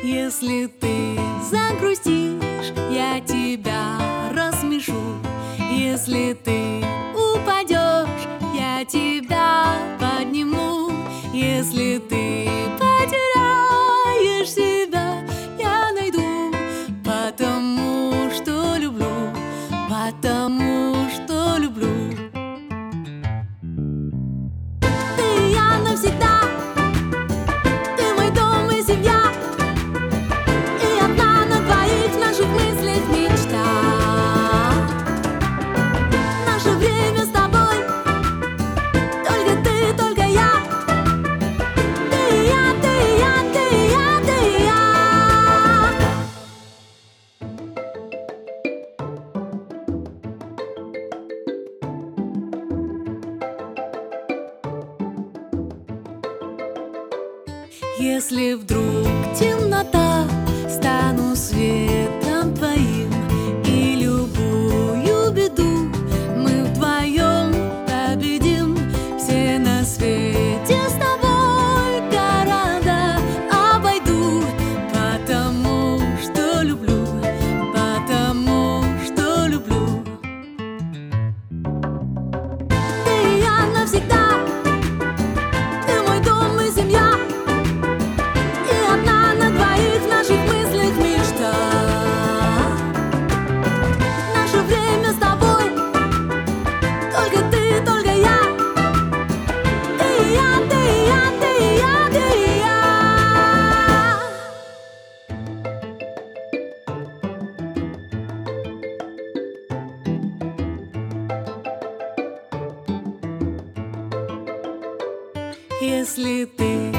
Если ты загрустишь, я тебя рассмешу. Если ты упадешь, я тебя подниму. Если ты потеряешь себя, я найду. Потому что люблю, потому что люблю. Ты и я навсегда. Ты мой дом и семья. И одна на двоих в наших мыслях мечта. Наше время с тобой. Только ты, только я. Ты и я, ты и я, ты и я, ты и я. Если вдруг темнота, стану светом твоим, и любую беду мы вдвоем победим. Все на свете с тобой города обойду, потому что люблю, потому что люблю. Ты и я навсегда. Ты мой дом и семья. И одна на двоих в наших мыслях мечта. Наше время с тобой. Только ты, только я. Ты и я, ты и я, ты и я, ты и я. Если ты